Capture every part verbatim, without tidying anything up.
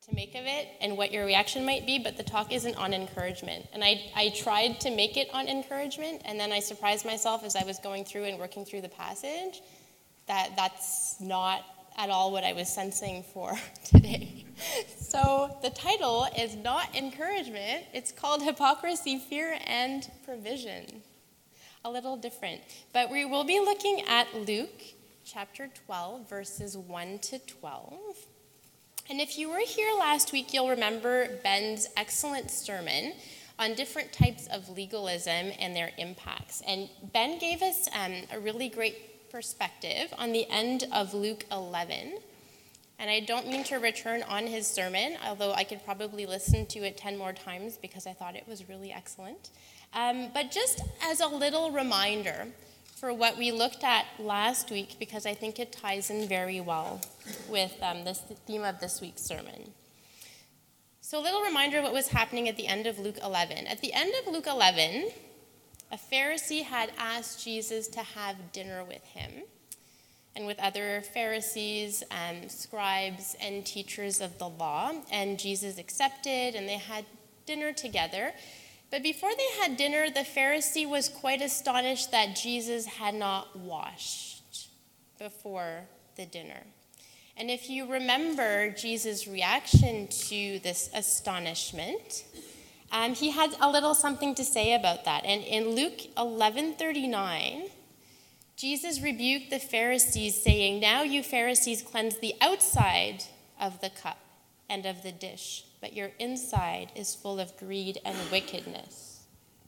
to make of it and what your reaction might be, but the talk isn't on encouragement. And I, I tried to make it on encouragement, and then I surprised myself as I was going through and working through the passage that that's not at all what I was sensing for today. So the title is not encouragement. It's called Hypocrisy, Fear, and Provision. A little different. But we will be looking at Luke chapter twelve, verses one to twelve. And if you were here last week, you'll remember Ben's excellent sermon on different types of legalism and their impacts. And Ben gave us um, a really great perspective on the end of Luke eleven. And I don't mean to return on his sermon, although I could probably listen to it ten more times because I thought it was really excellent. Um, but just as a little reminder for what we looked at last week, because I think it ties in very well with um, this the theme of this week's sermon. So a little reminder of what was happening at the end of Luke eleven. At the end of Luke eleven, a Pharisee had asked Jesus to have dinner with him and with other Pharisees, um, scribes, and teachers of the law. And Jesus accepted, and they had dinner together. But before they had dinner, the Pharisee was quite astonished that Jesus had not washed before the dinner. And if you remember Jesus' reaction to this astonishment, um, he had a little something to say about that. And in Luke eleven thirty-nine, Jesus rebuked the Pharisees, saying, "Now you Pharisees cleanse the outside of the cup and of the dish, but your inside is full of greed and wickedness."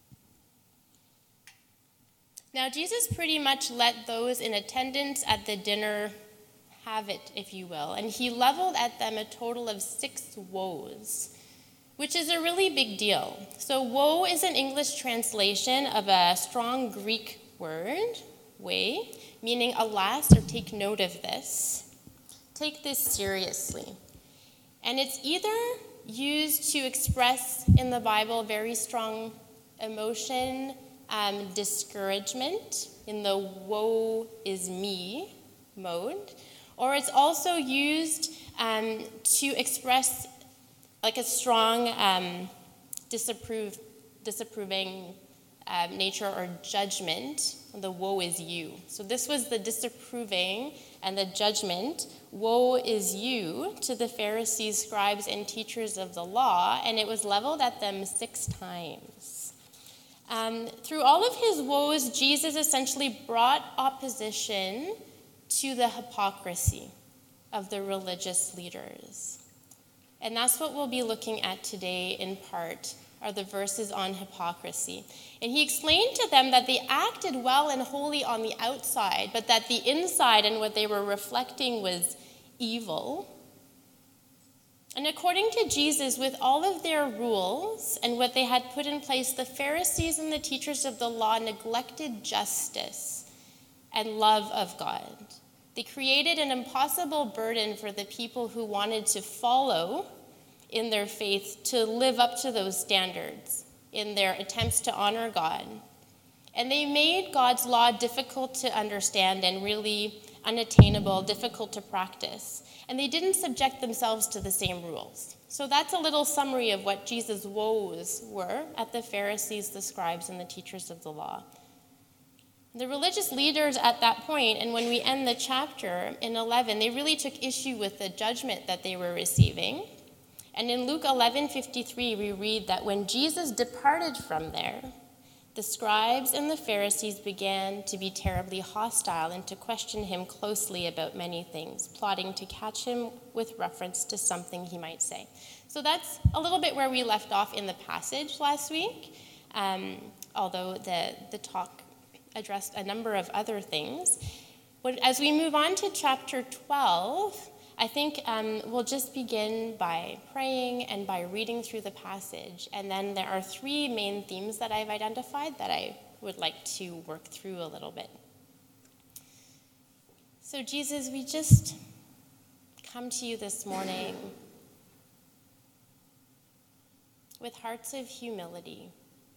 Now, Jesus pretty much let those in attendance at the dinner have it, if you will, and he leveled at them a total of six woes, which is a really big deal. So woe is an English translation of a strong Greek word, way, meaning alas, or take note of this. Take this seriously. And it's either used to express in the Bible very strong emotion, um, discouragement in the woe is me mode, or it's also used um, to express like a strong um, disapprove, disapproving uh, nature or judgment. The woe is you. So this was the disapproving and the judgment. Woe is you to the Pharisees, scribes, and teachers of the law, and it was leveled at them six times. Um, through all of his woes, Jesus essentially brought opposition to the hypocrisy of the religious leaders. And that's what we'll be looking at today in part, are the verses on hypocrisy. And he explained to them that they acted well and holy on the outside, but that the inside and what they were reflecting was evil. And according to Jesus, with all of their rules and what they had put in place, the Pharisees and the teachers of the law neglected justice and love of God. They created an impossible burden for the people who wanted to follow in their faith to live up to those standards in their attempts to honor God. And they made God's law difficult to understand and really unattainable, difficult to practice. And they didn't subject themselves to the same rules. So that's a little summary of what Jesus' woes were at the Pharisees, the scribes, and the teachers of the law. The religious leaders at that point, and when we end the chapter in eleven, they really took issue with the judgment that they were receiving. And in Luke eleven fifty-three, we read that when Jesus departed from there, the scribes and the Pharisees began to be terribly hostile and to question him closely about many things, plotting to catch him with reference to something he might say. So that's a little bit where we left off in the passage last week, um, although the, the talk addressed a number of other things. But as we move on to chapter twelve, I think um, we'll just begin by praying and by reading through the passage. And then there are three main themes that I've identified that I would like to work through a little bit. So Jesus, we just come to you this morning with hearts of humility.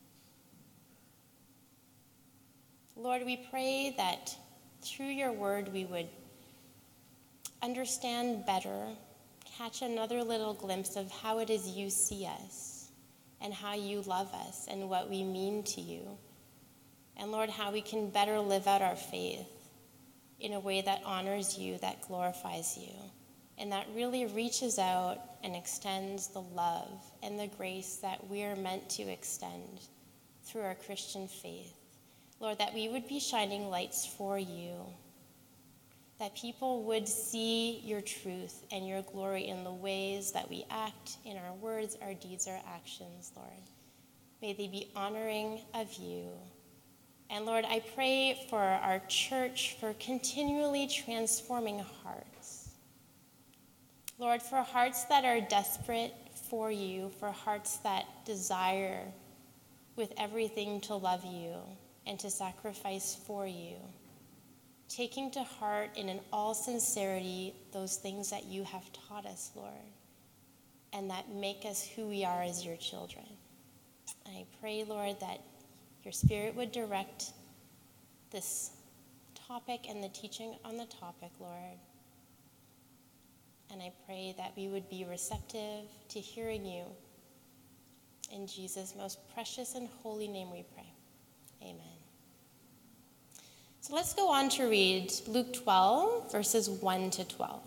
Lord, we pray that through your word we would understand better catch another little glimpse of how it is you see us and how you love us and what we mean to you. And Lord, how we can better live out our faith in a way that honors you, that glorifies you, and that really reaches out and extends the love and the grace that we are meant to extend through our Christian faith. Lord, that we would be shining lights for you, that people would see your truth and your glory in the ways that we act, in our words, our deeds, our actions, Lord. May they be honoring of you. And Lord, I pray for our church for continually transforming hearts. Lord, for hearts that are desperate for you, for hearts that desire with everything to love you and to sacrifice for you, taking to heart and in all sincerity those things that you have taught us, Lord, and that make us who we are as your children. And I pray, Lord, that your Spirit would direct this topic and the teaching on the topic, Lord. And I pray that we would be receptive to hearing you. In Jesus' most precious and holy name we pray. Amen. So let's go on to read Luke twelve, verses one to twelve.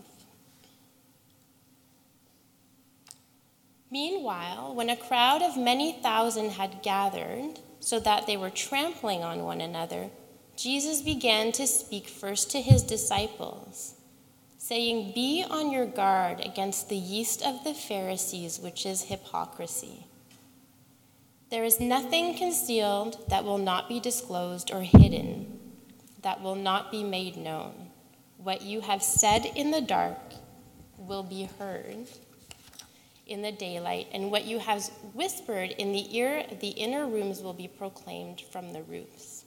Meanwhile, when a crowd of many thousand had gathered, so that they were trampling on one another, Jesus began to speak first to his disciples, saying, "Be on your guard against the yeast of the Pharisees, which is hypocrisy. There is nothing concealed that will not be disclosed, or hidden that will not be made known. What you have said in the dark will be heard in the daylight, and what you have whispered in the ear of the inner rooms will be proclaimed from the roofs.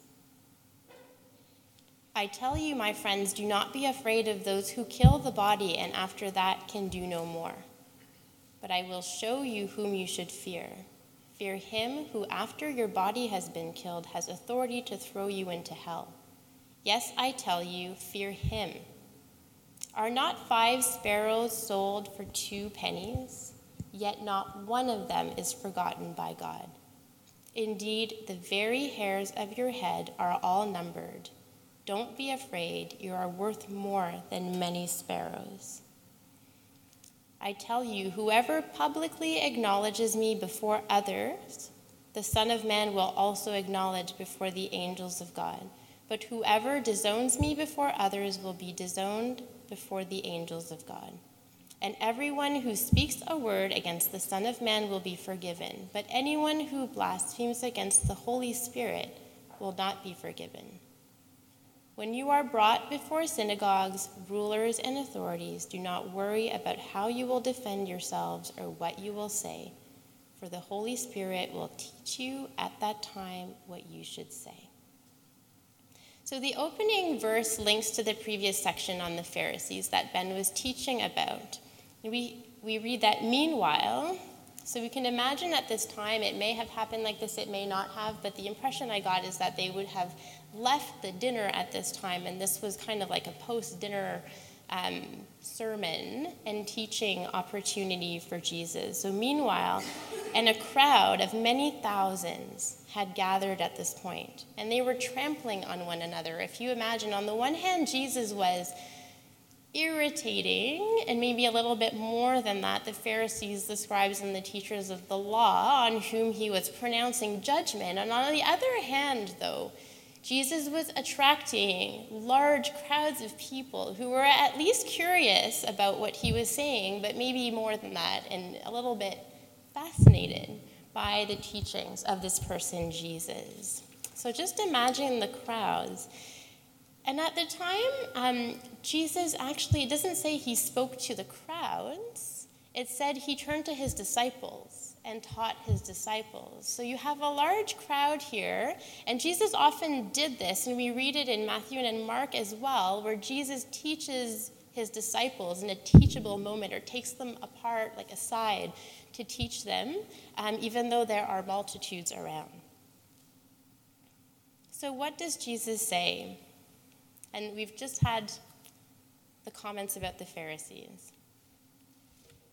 I tell you, my friends, do not be afraid of those who kill the body and after that can do no more. But I will show you whom you should fear. Fear him who, after your body has been killed, has authority to throw you into hell. Yes, I tell you, fear him. Are not five sparrows sold for two pennies? Yet not one of them is forgotten by God. Indeed, the very hairs of your head are all numbered. Don't be afraid, you are worth more than many sparrows. I tell you, whoever publicly acknowledges me before others, the Son of Man will also acknowledge before the angels of God. But whoever disowns me before others will be disowned before the angels of God. And everyone who speaks a word against the Son of Man will be forgiven, but anyone who blasphemes against the Holy Spirit will not be forgiven. When you are brought before synagogues, rulers, and authorities, do not worry about how you will defend yourselves or what you will say, for the Holy Spirit will teach you at that time what you should say." So the opening verse links to the previous section on the Pharisees that Ben was teaching about. We, we read that, meanwhile, so we can imagine at this time, it may have happened like this, it may not have, but the impression I got is that they would have left the dinner at this time, and this was kind of like a post-dinner um, sermon and teaching opportunity for Jesus. So meanwhile, and a crowd of many thousands had gathered at this point, and they were trampling on one another. If you imagine, on the one hand, Jesus was irritating, and maybe a little bit more than that, the Pharisees, the scribes, and the teachers of the law on whom he was pronouncing judgment. And on the other hand, though, Jesus was attracting large crowds of people who were at least curious about what he was saying, but maybe more than that, and a little bit fascinated by the teachings of this person, Jesus. So just imagine the crowds. And at the time, um, Jesus actually, it doesn't say he spoke to the crowds. It said he turned to his disciples and taught his disciples. So you have a large crowd here, and Jesus often did this, and we read it in Matthew and in Mark as well, where Jesus teaches his disciples in a teachable moment, or takes them apart, like aside, to teach them, um, even though there are multitudes around. So what does Jesus say? And we've just had the comments about the Pharisees.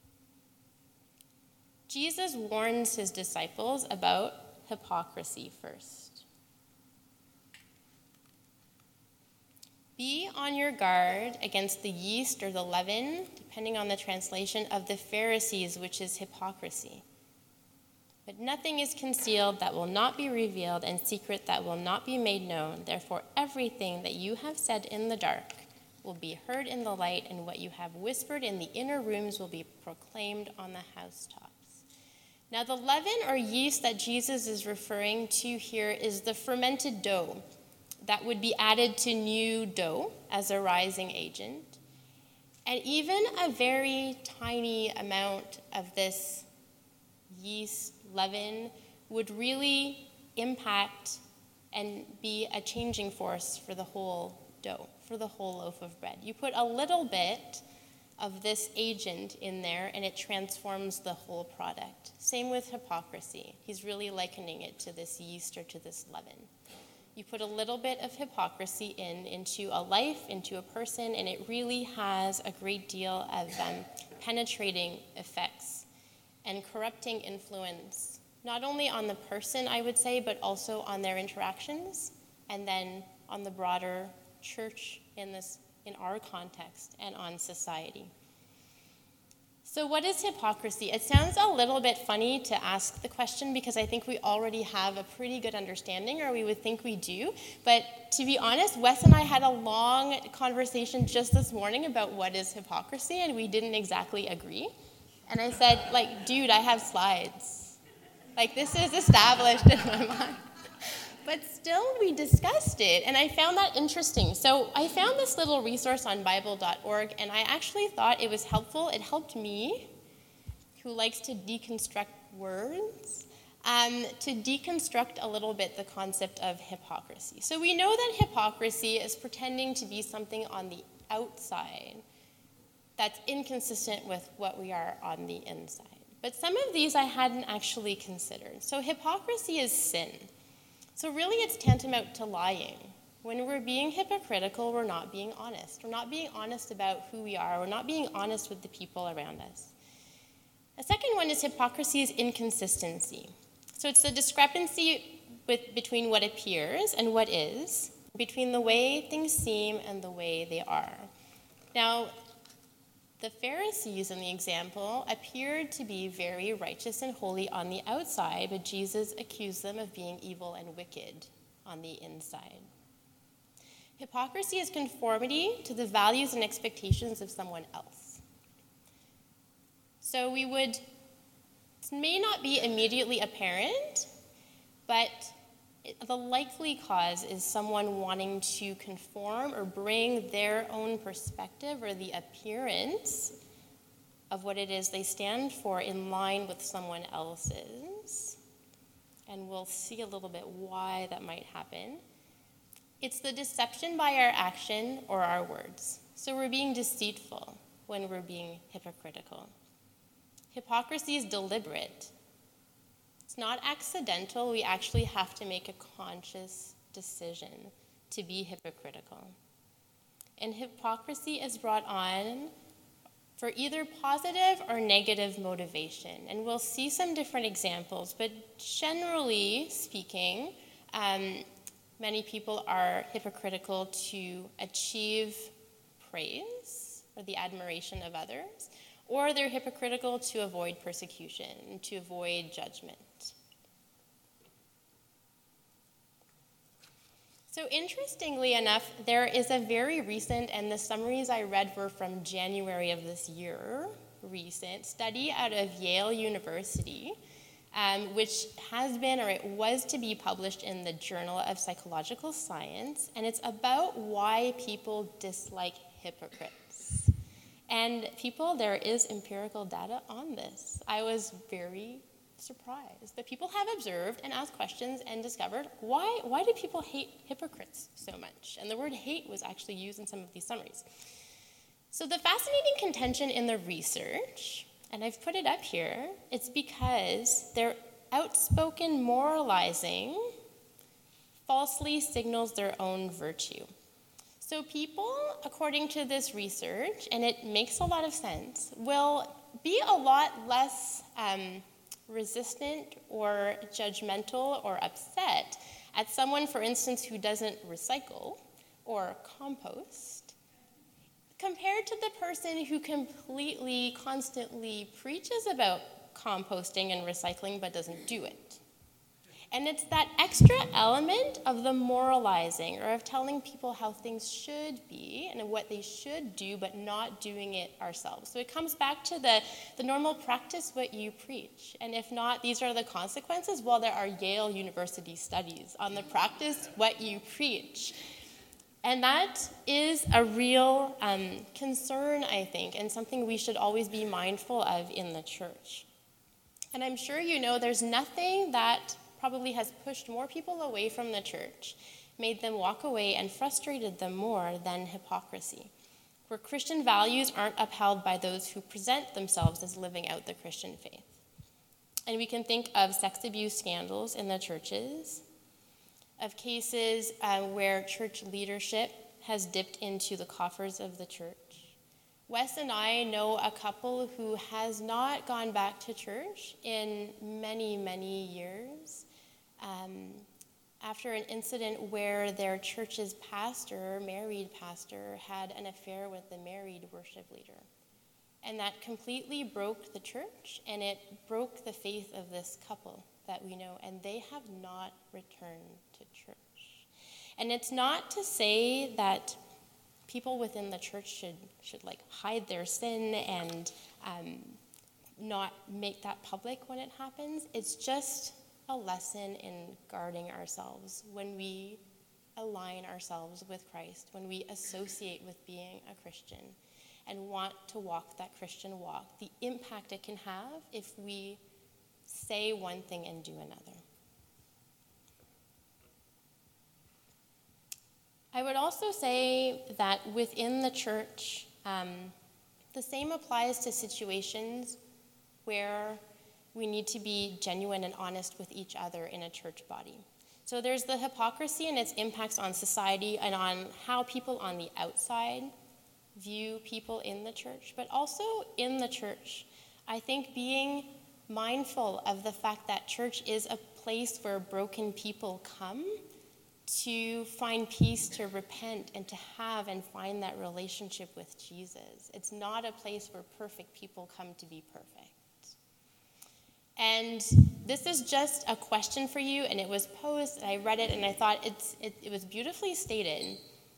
Jesus warns his disciples about hypocrisy first. Be on your guard against the yeast or the leaven, depending on the translation, of the Pharisees, which is hypocrisy. But nothing is concealed that will not be revealed, and secret that will not be made known. Therefore, everything that you have said in the dark will be heard in the light, and what you have whispered in the inner rooms will be proclaimed on the housetops. Now, the leaven or yeast that Jesus is referring to here is the fermented dough that would be added to new dough as a rising agent. And even a very tiny amount of this yeast leaven would really impact and be a changing force for the whole dough, for the whole loaf of bread. You put a little bit of this agent in there and it transforms the whole product. Same with hypocrisy. He's really likening it to this yeast or to this leaven. You put a little bit of hypocrisy in into a life, into a person, and it really has a great deal of um, penetrating effects and corrupting influence, not only on the person, I would say, but also on their interactions, and then on the broader church in this, in our context, and on society. So what is hypocrisy? It sounds a little bit funny to ask the question because I think we already have a pretty good understanding, or we would think we do. But to be honest, Wes and I had a long conversation just this morning about what is hypocrisy, and we didn't exactly agree. And I said, like, dude, I have slides. Like, this is established in my mind. But still, we discussed it, and I found that interesting. So I found this little resource on Bible dot org, and I actually thought it was helpful. It helped me, who likes to deconstruct words, um, to deconstruct a little bit the concept of hypocrisy. So we know that hypocrisy is pretending to be something on the outside that's inconsistent with what we are on the inside. But some of these I hadn't actually considered. So hypocrisy is sin. So really it's tantamount to lying. When we're being hypocritical, we're not being honest. We're not being honest about who we are. We're not being honest with the people around us. A second one is hypocrisy is inconsistency. So it's the discrepancy with, between what appears and what is, between the way things seem and the way they are. Now, the Pharisees in the example appeared to be very righteous and holy on the outside, but Jesus accused them of being evil and wicked on the inside. Hypocrisy is conformity to the values and expectations of someone else. So we would, it may not be immediately apparent, but the likely cause is someone wanting to conform or bring their own perspective or the appearance of what it is they stand for in line with someone else's. And we'll see a little bit why that might happen. It's the deception by our action or our words. So we're being deceitful when we're being hypocritical. Hypocrisy is deliberate. It's not accidental. We actually have to make a conscious decision to be hypocritical. And hypocrisy is brought on for either positive or negative motivation. And we'll see some different examples, but generally speaking, um, many people are hypocritical to achieve praise or the admiration of others, or they're hypocritical to avoid persecution, to avoid judgment. So interestingly enough, there is a very recent, and the summaries I read were from January of this year, recent study out of Yale University, um, which has been, or it was to be published in the Journal of Psychological Science, and it's about why people dislike hypocrites. And people, there is empirical data on this. I was very surprised that people have observed and asked questions and discovered why, why do people hate hypocrites so much? And the word hate was actually used in some of these summaries. So the fascinating contention in the research, and I've put it up here, it's because their outspoken moralizing falsely signals their own virtue. So people, according to this research, and it makes a lot of sense, will be a lot less um, resistant or judgmental or upset at someone, for instance, who doesn't recycle or compost, compared to the person who completely, constantly preaches about composting and recycling but doesn't do it. And it's that extra element of the moralizing, or of telling people how things should be and what they should do, but not doing it ourselves. So it comes back to the, the normal practice what you preach. And if not, these are the consequences. Well, there are Yale University studies on the practice what you preach. And that is a real um, concern, I think, and something we should always be mindful of in the church. And I'm sure you know there's nothing that probably has pushed more people away from the church, made them walk away, and frustrated them more than hypocrisy, where Christian values aren't upheld by those who present themselves as living out the Christian faith. And we can think of sex abuse scandals in the churches, of cases uh, where church leadership has dipped into the coffers of the church. Wes and I know a couple who has not gone back to church in many, many years um, after an incident where their church's pastor, married pastor, had an affair with the married worship leader. And that completely broke the church, and it broke the faith of this couple that we know, and they have not returned to church. And it's not to say that people within the church should, should like hide their sin and um, not make that public when it happens. It's just a lesson in guarding ourselves when we align ourselves with Christ, when we associate with being a Christian and want to walk that Christian walk, the impact it can have if we say one thing and do another. I would also say that within the church, um, the same applies to situations where we need to be genuine and honest with each other in a church body. So there's the hypocrisy and its impacts on society and on how people on the outside view people in the church, but also in the church. I think being mindful of the fact that church is a place where broken people come to find peace, to repent, and to have and find that relationship with Jesus. It's not a place where perfect people come to be perfect. And this is just a question for you, and it was posed, and I read it, and I thought it's, it, it was beautifully stated.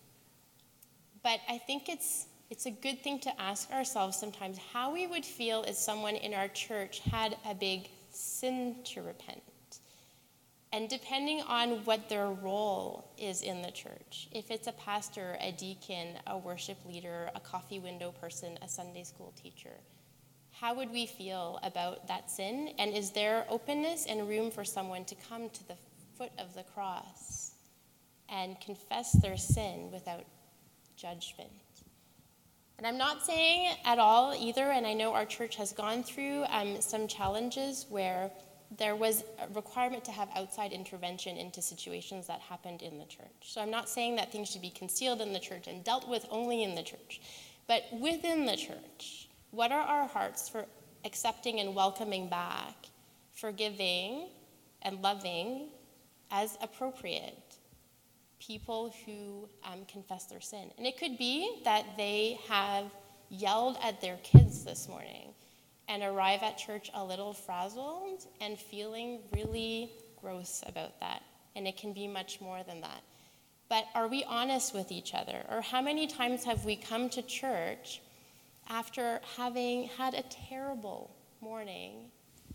But I think it's it's a good thing to ask ourselves sometimes how we would feel if someone in our church had a big sin to repent. And depending on what their role is in the church, if it's a pastor, a deacon, a worship leader, a coffee window person, a Sunday school teacher, how would we feel about that sin? And is there openness and room for someone to come to the foot of the cross and confess their sin without judgment? And I'm not saying at all either, and I know our church has gone through um, some challenges where there was a requirement to have outside intervention into situations that happened in the church. So I'm not saying that things should be concealed in the church and dealt with only in the church. But within the church, what are our hearts for accepting and welcoming back, forgiving and loving as appropriate people who um, confess their sin? And it could be that they have yelled at their kids this morning and arrive at church a little frazzled and feeling really gross about that. And it can be much more than that. But are we honest with each other? Or how many times have we come to church after having had a terrible morning?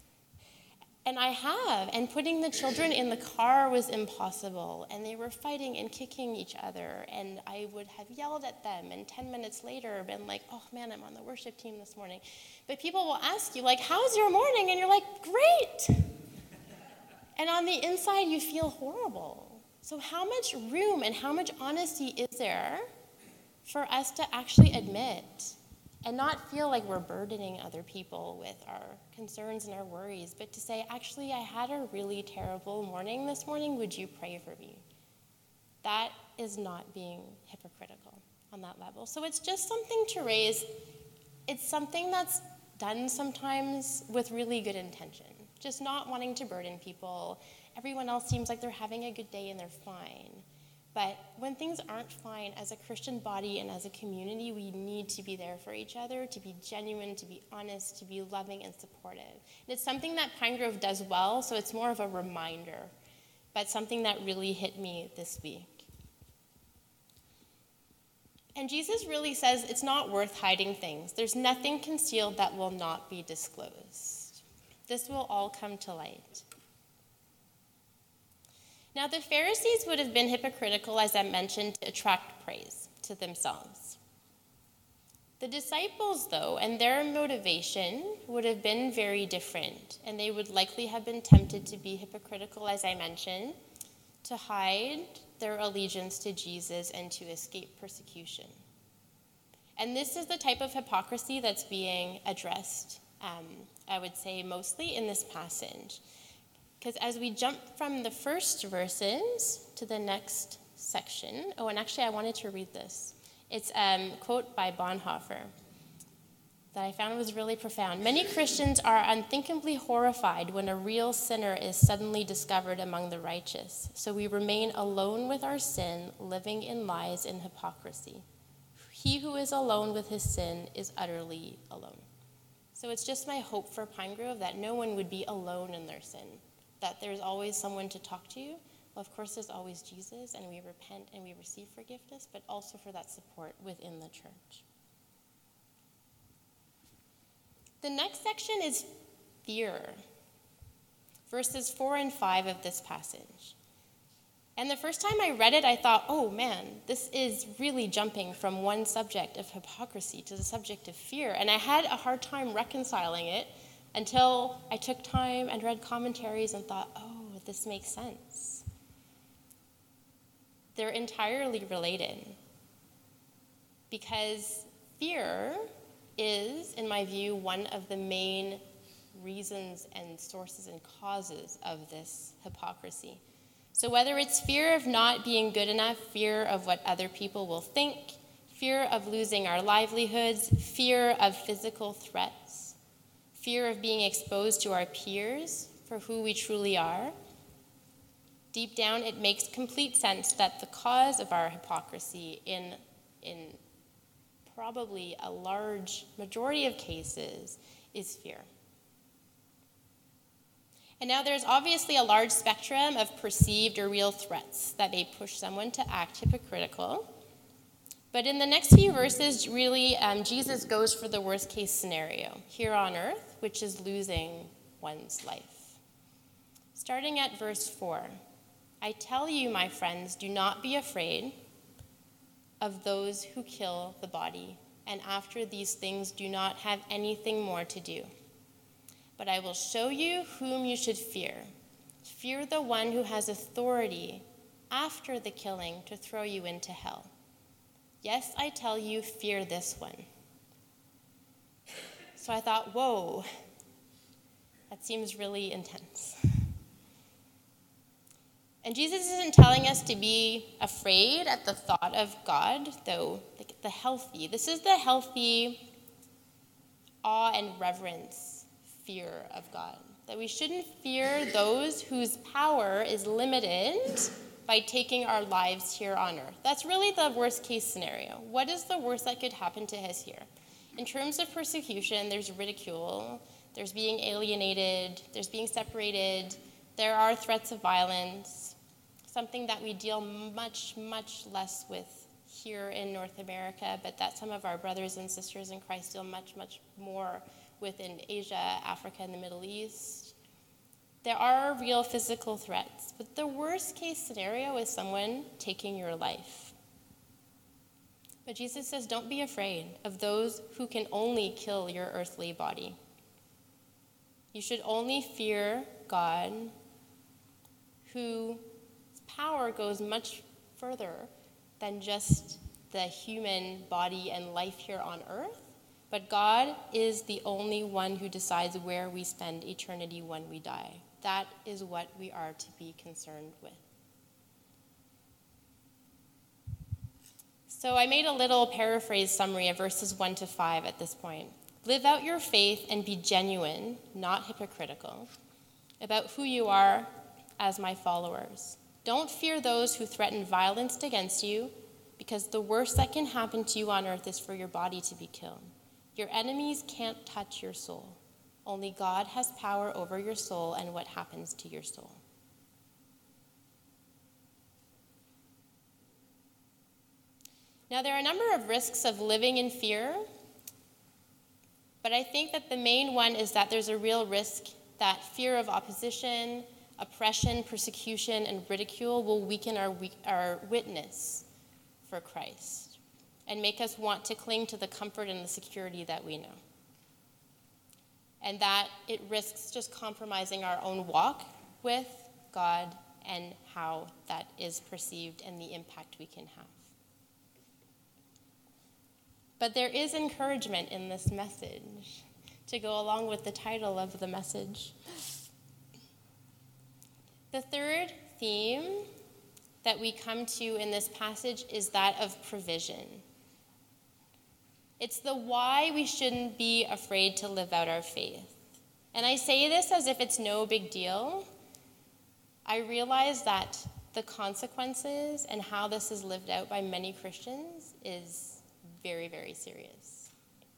And I have, and putting the children in the car was impossible, and they were fighting and kicking each other, and I would have yelled at them, and ten minutes later been like, oh man, I'm on the worship team this morning. But people will ask you, like, how's your morning? And you're like, great. And on the inside, you feel horrible. So how much room and how much honesty is there for us to actually admit and not feel like we're burdening other people with our concerns and our worries, but to say, actually, I had a really terrible morning this morning. Would you pray for me? That is not being hypocritical on that level. So it's just something to raise. It's something that's done sometimes with really good intention. just not wanting to burden people. Everyone else seems like they're having a good day and they're fine. But when things aren't fine, as a Christian body and as a community, we need to be there for each other, to be genuine, to be honest, to be loving and supportive. And it's something that Pine Grove does well, so it's more of a reminder, but something that really hit me this week. And Jesus really says it's not worth hiding things. There's nothing concealed that will not be disclosed. This will all come to light. Now, the Pharisees would have been hypocritical, as I mentioned, to attract praise to themselves. The disciples, though, and their motivation would have been very different, and they would likely have been tempted to be hypocritical, as I mentioned, to hide their allegiance to Jesus and to escape persecution. And this is the type of hypocrisy that's being addressed, um, I would say, mostly in this passage. Because as we jump from the first verses to the next section, oh, and actually I wanted to read this. It's a um, quote by Bonhoeffer that I found was really profound. Many Christians are unthinkably horrified when a real sinner is suddenly discovered among the righteous. So we remain alone with our sin, living in lies and hypocrisy. He who is alone with his sin is utterly alone. So it's just my hope for Pine Grove that no one would be alone in their sin, that there's always someone to talk to. Well, of course, there's always Jesus, and we repent and we receive forgiveness, but also for that support within the church. The next section is fear, verses four and five of this passage. And the first time I read it, I thought, oh man, this is really jumping from one subject of hypocrisy to the subject of fear. And I had a hard time reconciling it until I took time and read commentaries and thought, oh, this makes sense. They're entirely related. Because fear is, in my view, one of the main reasons and sources and causes of this hypocrisy. So whether it's fear of not being good enough, fear of what other people will think, fear of losing our livelihoods, fear of physical threats, fear of being exposed to our peers for who we truly are, deep down it makes complete sense that the cause of our hypocrisy in, in probably a large majority of cases is fear. And now there's obviously a large spectrum of perceived or real threats that may push someone to act hypocritical. But in the next few verses, really, um, Jesus goes for the worst case scenario here on earth, which is losing one's life. Starting at verse four, I tell you, my friends, do not be afraid of those who kill the body, and after these things do not have anything more to do. But I will show you whom you should fear. Fear the one who has authority after the killing to throw you into hell. Yes, I tell you, fear this one. So I thought, whoa, that seems really intense. And Jesus isn't telling us to be afraid at the thought of God, though, like the healthy. This is the healthy awe and reverence fear of God. That we shouldn't fear those whose power is limited by taking our lives here on earth. That's really the worst case scenario. What is the worst that could happen to us here? In terms of persecution, there's ridicule, there's being alienated, there's being separated, there are threats of violence, something that we deal much, much less with here in North America, but that some of our brothers and sisters in Christ deal much, much more with in Asia, Africa, and the Middle East. There are real physical threats, but the worst case scenario is someone taking your life. But Jesus says, don't be afraid of those who can only kill your earthly body. You should only fear God, whose power goes much further than just the human body and life here on earth. But God is the only one who decides where we spend eternity when we die. That is what we are to be concerned with. So I made a little paraphrase summary of verses one to five at this point. Live out your faith and be genuine, not hypocritical. about who you are as my followers. Don't fear those who threaten violence against you, because the worst that can happen to you on earth is for your body to be killed. Your enemies can't touch your soul. Only God has power over your soul and what happens to your soul. Now, there are a number of risks of living in fear, but I think that the main one is that there's a real risk that fear of opposition, oppression, persecution, and ridicule will weaken our, our witness for Christ and make us want to cling to the comfort and the security that we know. And that it risks just compromising our own walk with God and how that is perceived and the impact we can have. But there is encouragement in this message to go along with the title of the message. The third theme that we come to in this passage is that of provision. It's the why we shouldn't be afraid to live out our faith. And I say this as if it's no big deal. I realize that the consequences and how this is lived out by many Christians is very, very serious.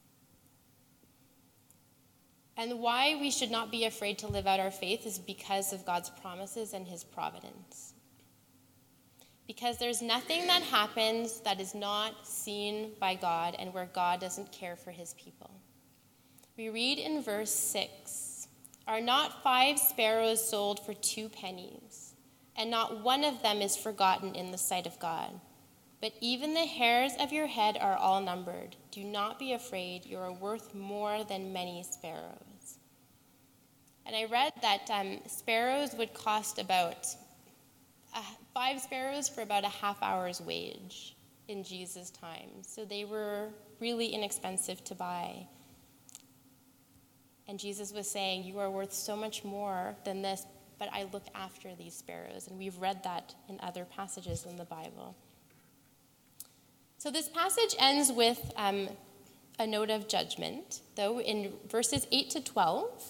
And why we should not be afraid to live out our faith is because of God's promises and his providence. Because there's nothing that happens that is not seen by God and where God doesn't care for his people. We read in verse six, "Are not five sparrows sold for two pennies, and not one of them is forgotten in the sight of God? But even the hairs of your head are all numbered. Do not be afraid. You are worth more than many sparrows." And I read that um, sparrows would cost about uh, five sparrows for about a half hour's wage in Jesus' time. So they were really inexpensive to buy. And Jesus was saying, you are worth so much more than this, but I look after these sparrows. And we've read that in other passages in the Bible. So this passage ends with um, a note of judgment, though in verses eight to twelve,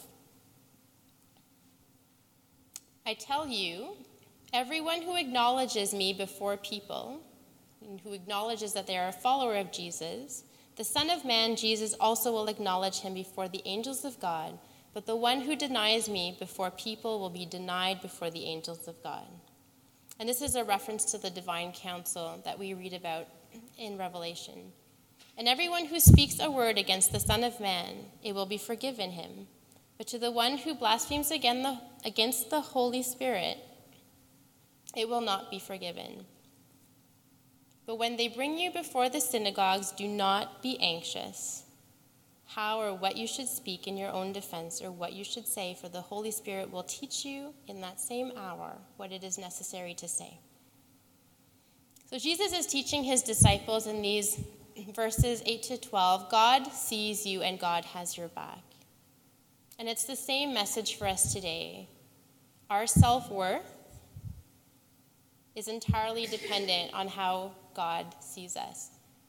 I tell you, everyone who acknowledges me before people, and who acknowledges that they are a follower of Jesus, the Son of Man, Jesus, also will acknowledge him before the angels of God, but the one who denies me before people will be denied before the angels of God. And this is a reference to the divine council that we read about in Revelation. And everyone who speaks a word against the Son of Man, it will be forgiven him. But to the one who blasphemes against the Holy Spirit, it will not be forgiven. But when they bring you before the synagogues, do not be anxious how or what you should speak in your own defense or what you should say, for the Holy Spirit will teach you in that same hour what it is necessary to say. So Jesus is teaching his disciples in these verses eight to twelve, God sees you and God has your back. And it's the same message for us today. Our self-worth is entirely dependent on how God sees us.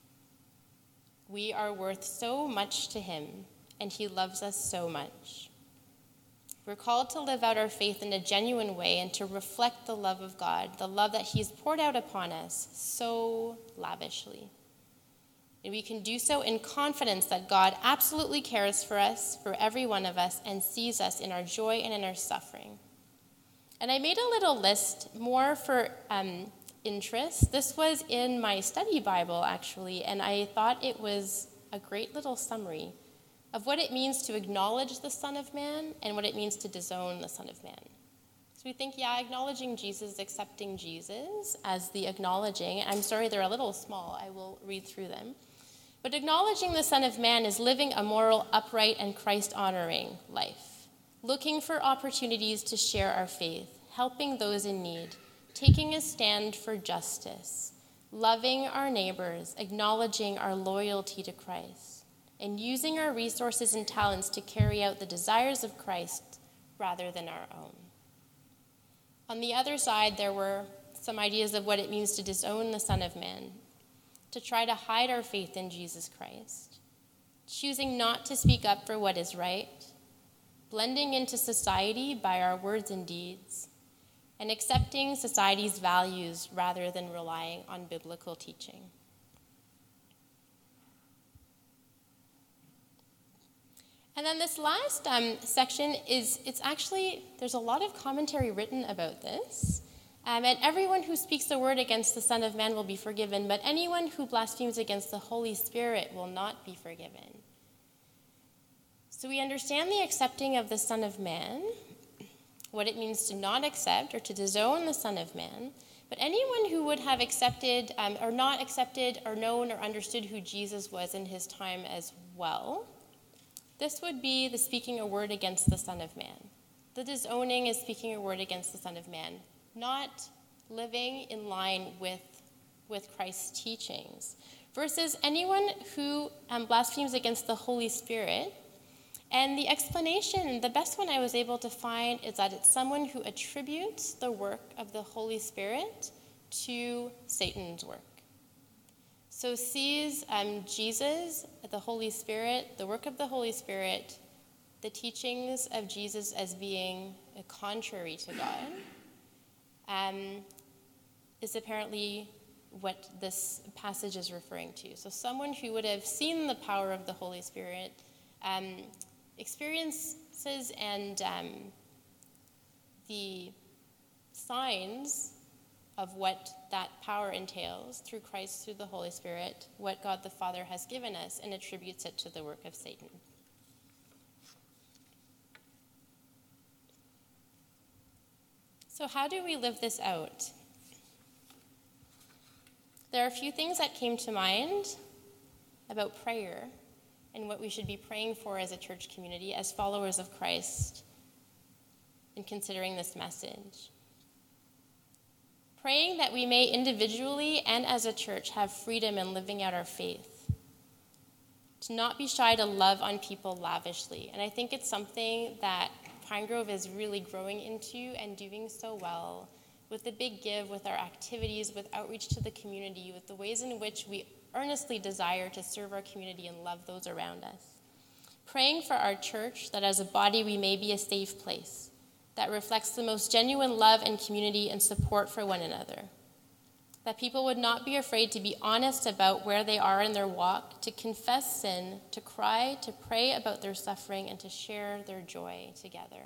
We are worth so much to him, and he loves us so much. We're called to live out our faith in a genuine way and to reflect the love of God, the love that he's poured out upon us so lavishly. And we can do so in confidence that God absolutely cares for us, for every one of us, and sees us in our joy and in our suffering. And I made a little list more for um, interest. This was in my study Bible, actually, and I thought it was a great little summary of what it means to acknowledge the Son of Man and what it means to disown the Son of Man. So we think, yeah, acknowledging Jesus, accepting Jesus as the acknowledging. I'm sorry, they're a little small. I will read through them. But acknowledging the Son of Man is living a moral, upright, and Christ-honoring life, looking for opportunities to share our faith, helping those in need, taking a stand for justice, loving our neighbors, acknowledging our loyalty to Christ, and using our resources and talents to carry out the desires of Christ rather than our own. On the other side, there were some ideas of what it means to disown the Son of Man, to try to hide our faith in Jesus Christ, choosing not to speak up for what is right, blending into society by our words and deeds, and accepting society's values rather than relying on biblical teaching. And then this last um, section is, it's actually, there's a lot of commentary written about this. Um, and everyone who speaks a word against the Son of Man will be forgiven, but anyone who blasphemes against the Holy Spirit will not be forgiven. So we understand the accepting of the Son of Man, what it means to not accept or to disown the Son of Man, but anyone who would have accepted um, or not accepted or known or understood who Jesus was in his time as well, this would be the speaking a word against the Son of Man. The disowning is speaking a word against the Son of Man, not living in line with, with Christ's teachings, versus anyone who um, blasphemes against the Holy Spirit. And the explanation, the best one I was able to find, is that it's someone who attributes the work of the Holy Spirit to Satan's work. So sees um, Jesus, the Holy Spirit, the work of the Holy Spirit, the teachings of Jesus as being uh, contrary to God, um, is apparently what this passage is referring to. So someone who would have seen the power of the Holy Spirit, um, experiences and um, the signs of what that power entails through Christ, through the Holy Spirit, what God the Father has given us, and attributes it to the work of Satan. So how do we live this out? There are a few things that came to mind about prayer and what we should be praying for as a church community, as followers of Christ, in considering this message. Praying that we may individually and as a church have freedom in living out our faith. To not be shy to love on people lavishly. And I think it's something that Pine Grove is really growing into and doing so well, with the big give, with our activities, with outreach to the community, with the ways in which we earnestly desire to serve our community and love those around us. Praying for our church that as a body we may be a safe place that reflects the most genuine love and community and support for one another. That people would not be afraid to be honest about where they are in their walk, to confess sin, to cry, to pray about their suffering, and to share their joy together.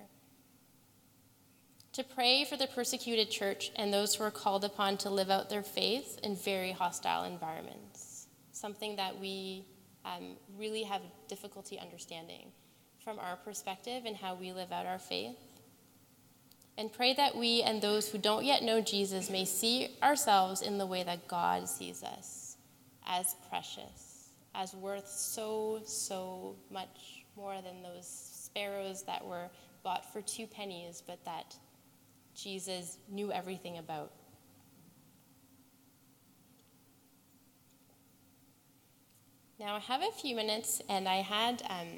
To pray for the persecuted church and those who are called upon to live out their faith in very hostile environments, something that we um, really have difficulty understanding from our perspective and how we live out our faith. And pray that we and those who don't yet know Jesus may see ourselves in the way that God sees us, as precious, as worth so, so much more than those sparrows that were bought for two pennies, but that Jesus knew everything about. Now I have a few minutes, and I had um,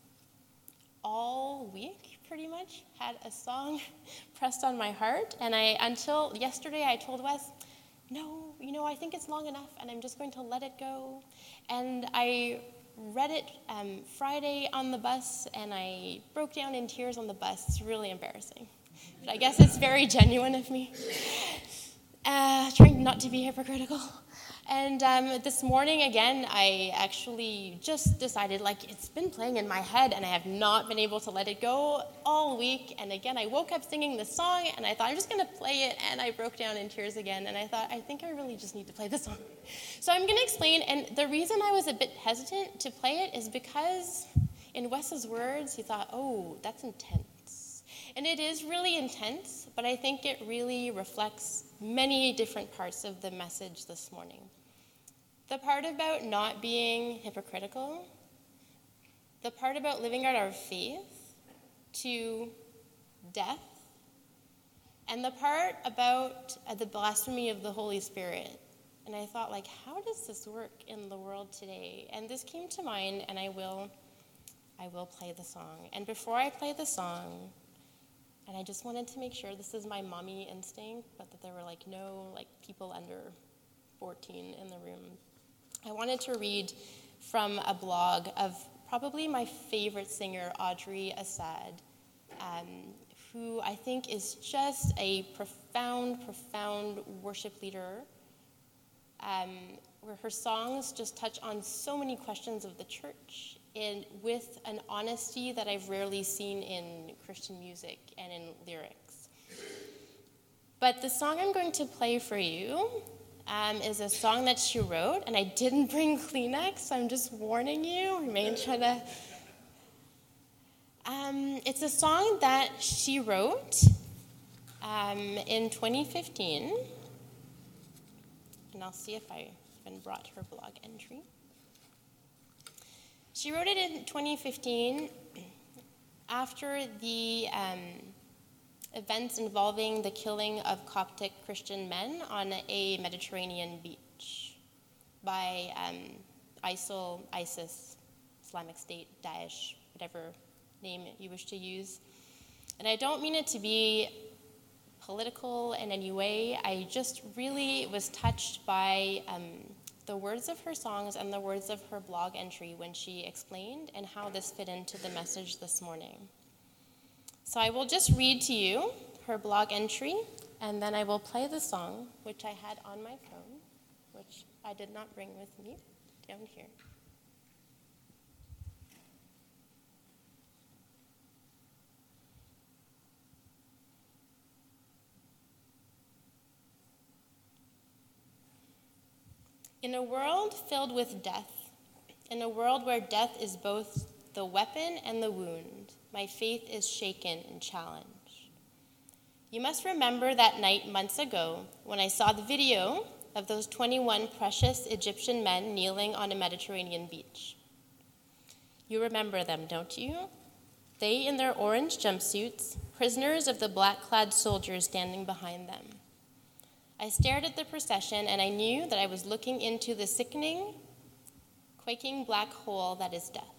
all week pretty much had a song pressed on my heart, and I until yesterday I told Wes, no, you know, I think it's long enough, and I'm just going to let it go. And I read it um, Friday on the bus, and I broke down in tears on the bus. It's really embarrassing, but I guess it's very genuine of me, uh, trying not to be hypocritical. And um, this morning, again, I actually just decided, like, it's been playing in my head, and I have not been able to let it go all week. And again, I woke up singing the song, and I thought, I'm just going to play it, and I broke down in tears again. And I thought, I think I really just need to play the song. So I'm going to explain, and the reason I was a bit hesitant to play it is because, in Wes's words, he thought, oh, that's intense. And it is really intense, but I think it really reflects many different parts of the message this morning. The part about not being hypocritical, the part about living out our faith to death, and the part about uh, the blasphemy of the Holy Spirit. And I thought, like, how does this work in the world today? And this came to mind, and I will, I will play the song. And before I play the song, and I just wanted to make sure this is my mommy instinct, but that there were like no like people under fourteen in the room. I wanted to read from a blog of probably my favorite singer, Audrey Assad, um, who I think is just a profound, profound worship leader, um, where her songs just touch on so many questions of the church, and with an honesty that I've rarely seen in Christian music and in lyrics. But the song I'm going to play for you um, is a song that she wrote, and I didn't bring Kleenex, so I'm just warning you. I may try to... Um, it's a song that she wrote um, in twenty fifteen, and I'll see if I even brought her blog entry. She wrote it in twenty fifteen after the um, events involving the killing of Coptic Christian men on a Mediterranean beach by um, ISIL, ISIS, Islamic State, Daesh, whatever name you wish to use. And I don't mean it to be political in any way. I just really was touched by um, the words of her songs and the words of her blog entry when she explained and how this fit into the message this morning. So I will just read to you her blog entry, and then I will play the song, which I had on my phone, which I did not bring with me down here. In a world filled with death, in a world where death is both the weapon and the wound, my faith is shaken and challenged. You must remember that night months ago when I saw the video of those twenty-one precious Egyptian men kneeling on a Mediterranean beach. You remember them, don't you? They in their orange jumpsuits, prisoners of the black-clad soldiers standing behind them. I stared at the procession, and I knew that I was looking into the sickening, quaking black hole that is death.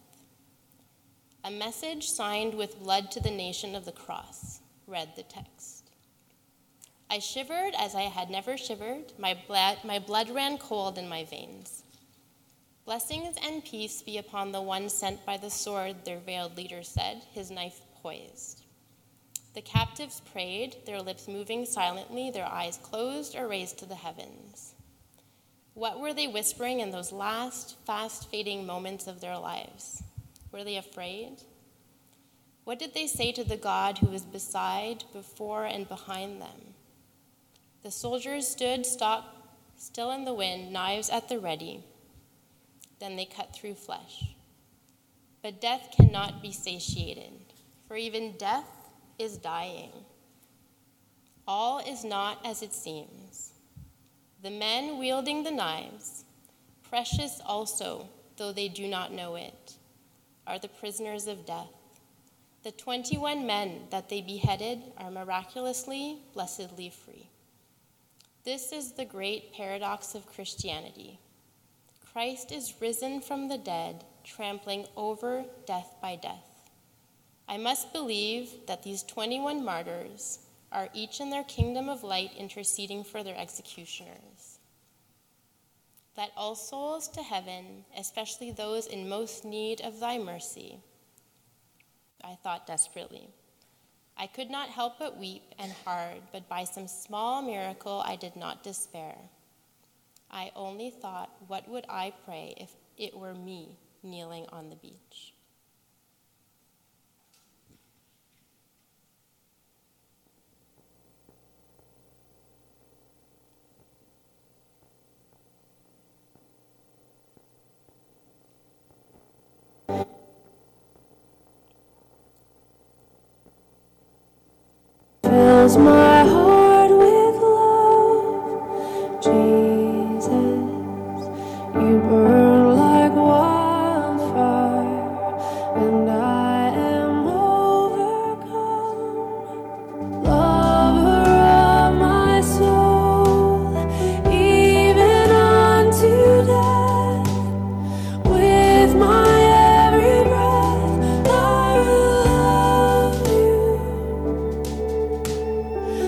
A message signed with blood to the nation of the cross, read the text. I shivered as I had never shivered. My blood, my blood ran cold in my veins. Blessings and peace be upon the one sent by the sword, their veiled leader said, his knife poised. The captives prayed, their lips moving silently, their eyes closed or raised to the heavens. What were they whispering in those last, fast-fading moments of their lives? Were they afraid? What did they say to the God who was beside, before, and behind them? The soldiers stood stock, still in the wind, knives at the ready. Then they cut through flesh. But death cannot be satiated, for even death is dying. All is not as it seems. The men wielding the knives, precious also, though they do not know it, are the prisoners of death. The twenty-one men that they beheaded are miraculously, blessedly free. This is the great paradox of Christianity. Christ is risen from the dead, trampling over death by death. I must believe that these twenty-one martyrs are each in their kingdom of light interceding for their executioners. Let all souls to heaven, especially those in most need of thy mercy. I thought desperately. I could not help but weep and hard, but by some small miracle I did not despair. I only thought, what would I pray if it were me kneeling on the beach? Fills my heart with love, Jesus, you burn like wildfire, and I am overcome. Lover of my soul, even unto death, with my every breath I will love you.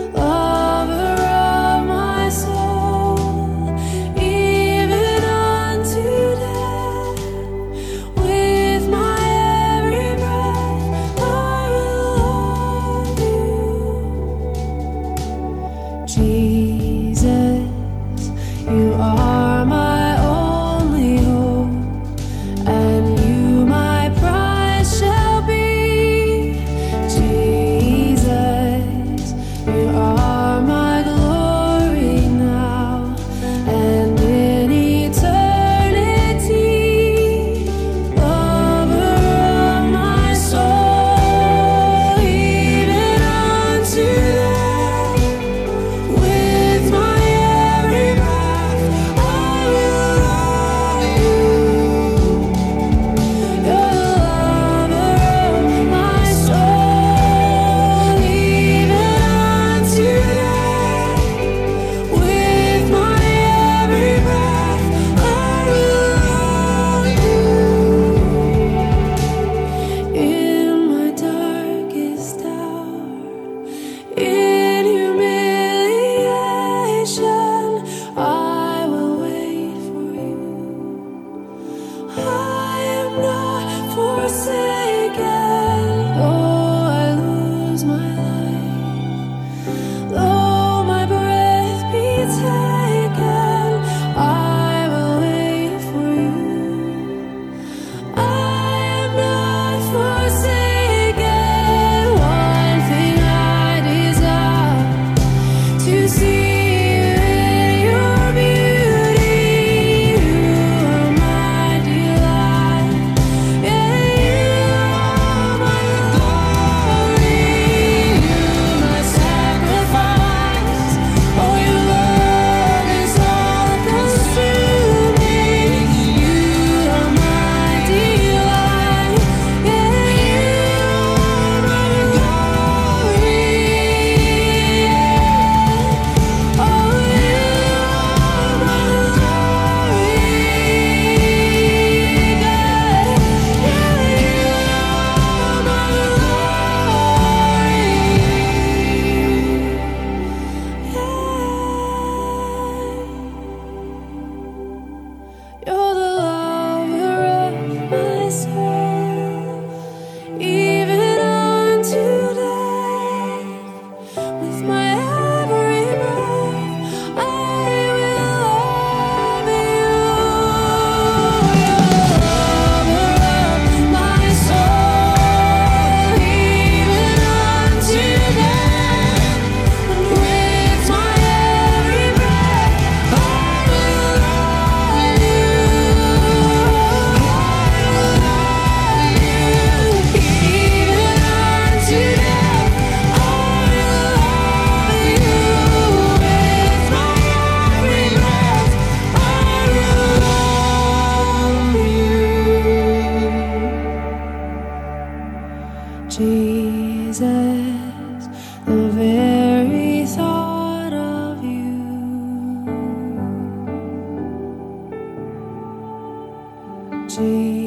Jesus.